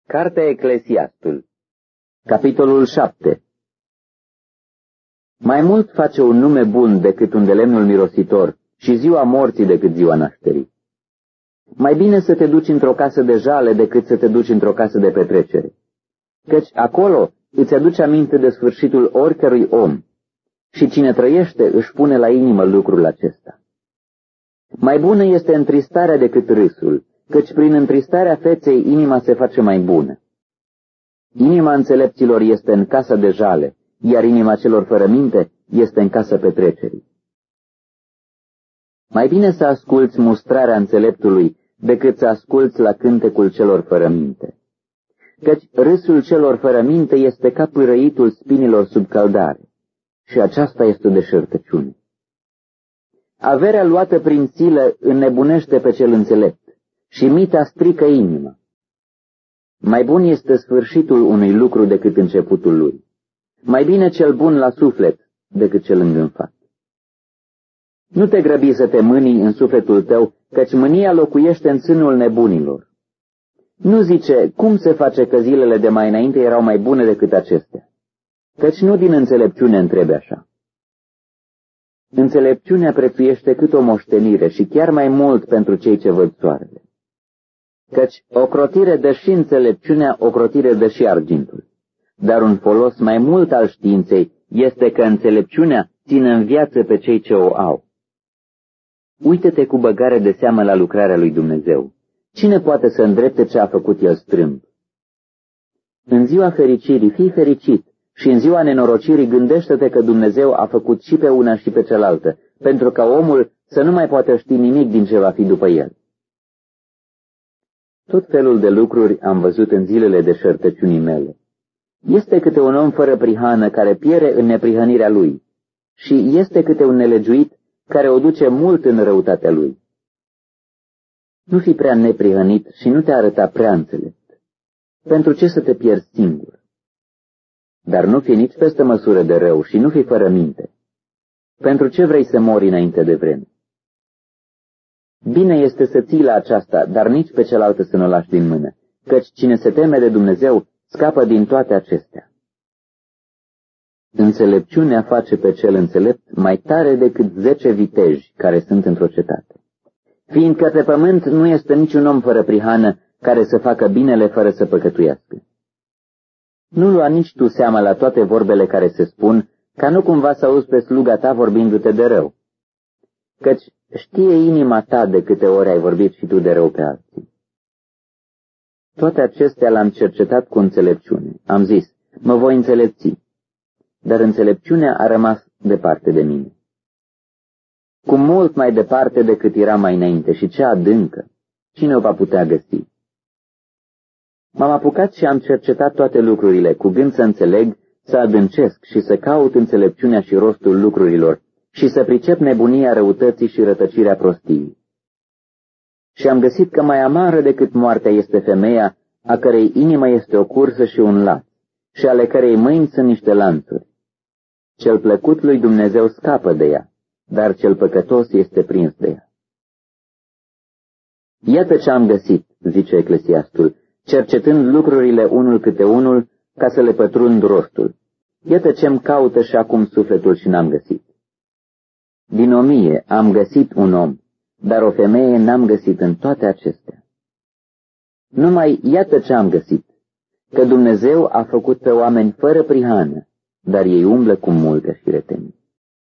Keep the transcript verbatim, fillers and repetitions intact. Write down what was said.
Cartea Eclesiastul, capitolul șapte. Mai mult face un nume bun decât un de lemnul mirositor și ziua morții decât ziua nașterii. Mai bine să te duci într-o casă de jale decât să te duci într-o casă de petrecere, căci acolo îți aduce aminte de sfârșitul oricărui om și cine trăiește își pune la inimă lucrul acesta. Mai bună este întristarea decât râsul, căci prin întristarea feței inima se face mai bună. Inima înțelepților este în casa de jale, iar inima celor fără minte este în casa petrecerii. Mai bine să asculți mustrarea înțeleptului decât să asculți la cântecul celor fără minte, căci râsul celor fără minte este ca pârăitul spinilor sub căldare, și aceasta este o deșertăciune. Averea luată prin silă înnebunește pe cel înțelept și mita strică inima. Mai bun este sfârșitul unui lucru decât începutul lui. Mai bine cel bun la suflet decât cel îngânfat. Nu te grăbi să te mânii în sufletul tău, căci mânia locuiește în sânul nebunilor. Nu zice, cum se face că zilele de mai înainte erau mai bune decât acestea? Căci nu din înțelepciune întrebi așa. Înțelepciunea prețuiește cât o moștenire și chiar mai mult pentru cei ce văd soarele. Căci ocrotire dă și înțelepciunea, ocrotire dă și argintul. Dar un folos mai mult al științei este că înțelepciunea ține în viață pe cei ce o au. Uită-te cu băgare de seamă la lucrarea lui Dumnezeu. Cine poate să îndrepte ce a făcut el strâmb? În ziua fericirii fii fericit și în ziua nenorocirii gândește-te că Dumnezeu a făcut și pe una și pe cealaltă, pentru ca omul să nu mai poată ști nimic din ce va fi după el. Tot felul de lucruri am văzut în zilele deșertăciunii mele. Este câte un om fără prihană care piere în neprihănirea lui și este câte un nelegiuit care o duce mult în răutatea lui. Nu fi prea neprihănit și nu te arăta prea înțelept. Pentru ce să te pierzi singur? Dar nu fi nici peste măsură de rău și nu fi fără minte. Pentru ce vrei să mori înainte de vreme? Bine este să ții la aceasta, dar nici pe cealaltă să nu o lași din mână, căci cine se teme de Dumnezeu scapă din toate acestea. Înțelepciunea face pe cel înțelept mai tare decât zece viteji care sunt într-o cetate. Fiindcă pe pământ nu este niciun om fără prihană care să facă binele fără să păcătuiască. Nu lua nici tu seama la toate vorbele care se spun, ca nu cumva să auzi pe sluga ta vorbindu-te de rău. Căci știe inima ta de câte ori ai vorbit și tu de rău pe alții. Toate acestea l-am cercetat cu înțelepciune. Am zis, mă voi înțelepți, dar înțelepciunea a rămas departe de mine. Cu mult mai departe decât era mai înainte și cea adâncă, cine o va putea găsi? M-am apucat și am cercetat toate lucrurile, cu gând să înțeleg, să adâncesc și să caut înțelepciunea și rostul lucrurilor și să pricep nebunia răutății și rătăcirea prostiei. Și am găsit că mai amară decât moartea este femeia, a cărei inimă este o cursă și un laț, și ale cărei mâini sunt niște lanțuri. Cel plăcut lui Dumnezeu scapă de ea, dar cel păcătos este prins de ea. Iată ce am găsit, zice Eclesiastul, cercetând lucrurile unul câte unul, ca să le pătrund rostul. Iată ce-mi caută și acum sufletul și n-am găsit. Din o mie am găsit un om, dar o femeie n-am găsit în toate acestea. Numai iată ce am găsit, că Dumnezeu a făcut pe oameni fără prihană, dar ei umblă cu multă șiretenie.